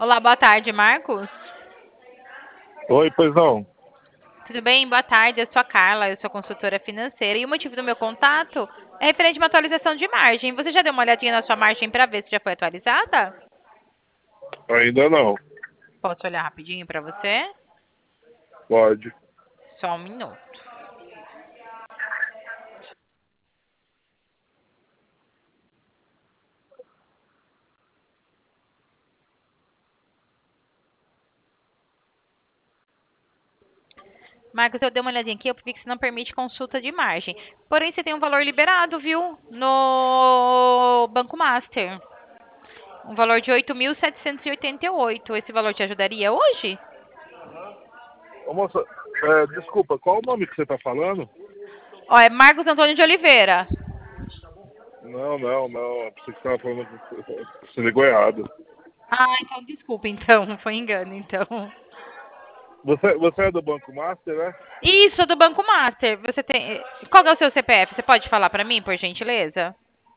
Olá, boa tarde, Marcos. Oi, pois não. Tudo bem? Boa tarde, eu sou a Carla, eu sou consultora financeira e o motivo do meu contato é referente a uma atualização de margem. Você já deu uma olhadinha na sua margem para ver se já foi atualizada? Ainda não. Posso olhar rapidinho para você? Pode. Só um minuto. Marcos, eu dei uma olhadinha aqui, eu vi que você não permite consulta de margem. Porém, você tem um valor liberado, viu? No Banco Master. Um valor de 8.788. Esse valor te ajudaria hoje? Ô, moça, desculpa, qual o nome que você tá falando? Ó, é Marcos Antônio de Oliveira. Não. Pensei que você tava falando que você ligou errado. Ah, então desculpa, então. Foi engano, então. Você é do Banco Master, né? Isso, do Banco Master. Você tem. Qual que é o seu CPF? Você pode falar para mim, por gentileza?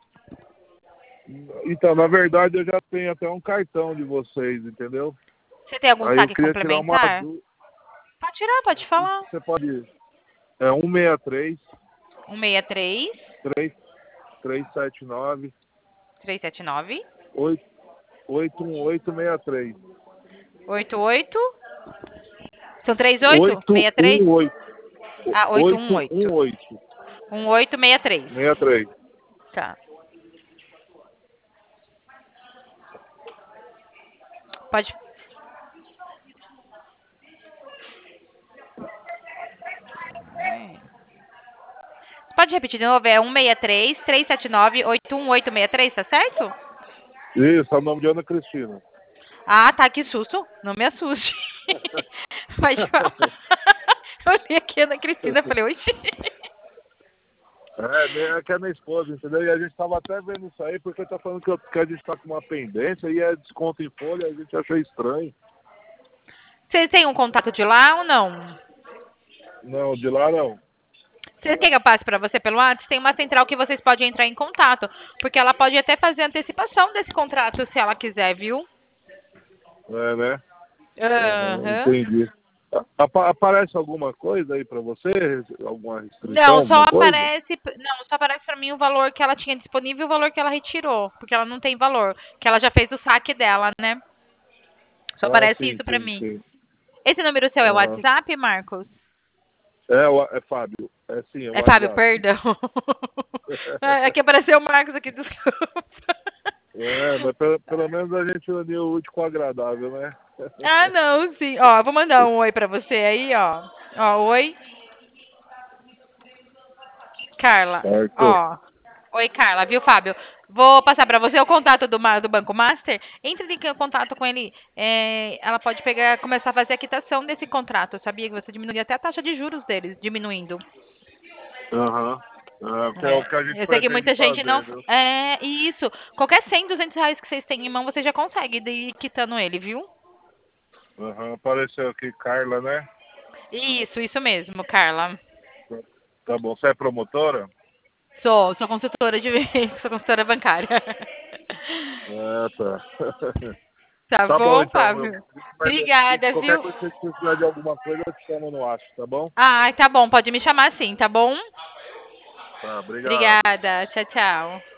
Então, na verdade, eu já tenho até um cartão de vocês, entendeu? Você tem algum Aí eu saque queria tirar uma complementar? dúvida. Pode tirar, pode falar. Você pode. É 163 163 3 379 379 81863. 88. São 38? 63? 818. Ah, 818. 818. 1863. 63. Tá. Pode. Pode repetir de novo? É 163 379 81863, tá certo? Isso, é o nome de Ana Cristina. Ah, tá, que susto. Não me assuste. Pode falar. Eu olhei aqui a Ana Cristina e falei, oxi. É que é minha esposa, entendeu? E a gente tava até vendo isso aí, porque tá falando que a gente tá com uma pendência e é desconto em folha, a gente achou estranho. Você tem um contato de lá ou não? Não, de lá não. Você quer que eu passe para você pelo WhatsApp? Tem uma central que vocês podem entrar em contato, porque ela pode até fazer antecipação desse contrato se ela quiser, viu? É, né? Aham. Entendi. Aparece alguma coisa aí pra você? Alguma restrição, Não, alguma coisa? só aparece para mim o valor que ela tinha disponível e o valor que ela retirou, porque ela não tem valor, que ela já fez o saque dela, né? Só Ah, aparece sim, isso para sim, mim. sim. Esse número seu é o Aham. WhatsApp, Marcos? É Fábio. É sim, é o É Fábio, WhatsApp. perdão. É que apareceu o Marcos aqui, desculpa. Mas pelo menos a gente uniu o útil com o agradável, né? Ah, não, sim. Ó, eu vou mandar um oi pra você aí, ó. Ó, oi, Carla. Certo. Ó. Oi, Carla, viu, Fábio? Vou passar pra você o contato do Banco Master. Entre em contato com ele. Ela pode pegar, começar a fazer a quitação desse contrato. Sabia que você diminuiria até a taxa de juros deles, diminuindo. Aham. Que é o que a gente Eu sei que pretende muita gente não. fazer, viu? Isso. Qualquer 100, R$ 200 que vocês têm em mão, você já consegue ir quitando ele, viu? Aham. Apareceu aqui, Carla, né? Isso mesmo, Carla. Tá bom. Você é promotora? Sou consultora de sou consultora bancária. Ah, tá. Tá Tá bom, bom, então. Fábio? Se Obrigada, qualquer viu? coisa que você precisar de alguma coisa, eu te chamo no acho, tá bom? Ah, tá bom, pode me chamar sim, tá bom? Tá, obrigado. Obrigada. Tchau, tchau.